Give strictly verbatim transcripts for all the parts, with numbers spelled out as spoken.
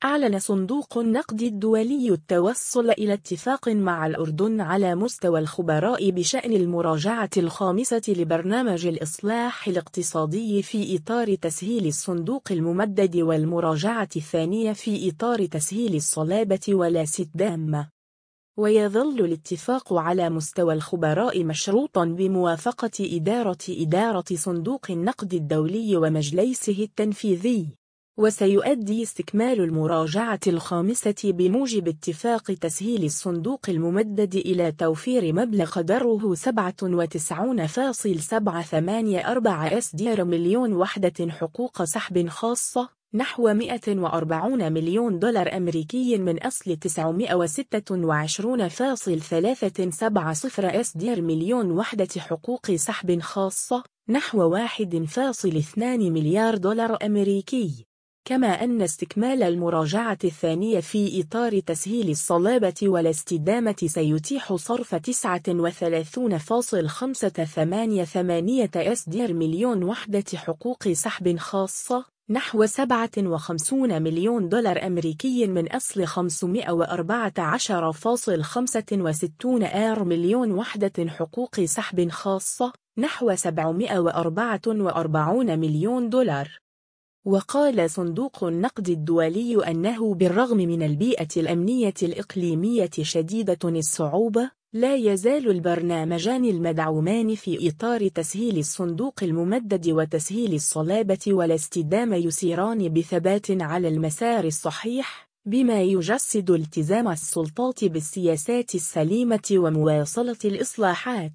أعلن صندوق النقد الدولي التوصل إلى اتفاق مع الأردن على مستوى الخبراء بشأن المراجعة الخامسة لبرنامج الإصلاح الاقتصادي في إطار تسهيل الصندوق الممدد والمراجعة الثانية في إطار تسهيل الصلابة والاستدامة. ويظل الاتفاق على مستوى الخبراء مشروطاً بموافقة إدارة إدارة صندوق النقد الدولي ومجلسه التنفيذي. وسيؤدي استكمال المراجعة الخامسة بموجب اتفاق تسهيل الصندوق الممدد إلى توفير مبلغ قدره سبعة وتسعين فاصلة سبعة ثمانية أربعة مليون وحدة حقوق سحب خاصة، نحو مئة وأربعين مليون دولار أمريكي من أصل تسعمئة وستة وعشرين فاصلة ثلاثة سبعة صفر مليون وحدة حقوق سحب خاصة، نحو واحد فاصلة اثنين مليار دولار أمريكي. كما أن استكمال المراجعة الثانية في إطار تسهيل الصلابة والاستدامة سيتيح صرف تسعة وثلاثين فاصلة خمسة ثمانية ثمانية مليون وحدة حقوق سحب خاصة، نحو سبعة وخمسين مليون دولار أمريكي من أصل خمسمئة وأربعة عشر فاصلة خمسة وستين مليون وحدة حقوق سحب خاصة، نحو سبعمئة وأربعة وأربعين مليون دولار. وقال صندوق النقد الدولي أنه بالرغم من البيئة الأمنية الإقليمية شديدة الصعوبة، لا يزال البرنامجان المدعومان في إطار تسهيل الصندوق الممدد وتسهيل الصلابة والاستدامة يسيران بثبات على المسار الصحيح، بما يجسد التزام السلطات بالسياسات السليمة ومواصلة الإصلاحات.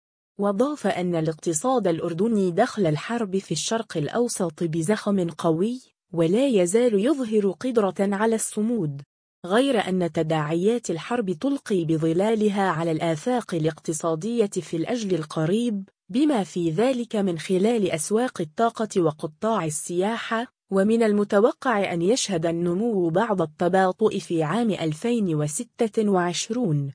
وضاف أن الاقتصاد الأردني دخل الحرب في الشرق الأوسط بزخم قوي، ولا يزال يظهر قدرة على الصمود، غير أن تداعيات الحرب تلقي بظلالها على الآفاق الاقتصادية في الأجل القريب، بما في ذلك من خلال أسواق الطاقة وقطاع السياحة. ومن المتوقع أن يشهد النمو بعض التباطؤ في عام ألفين وستة وعشرين.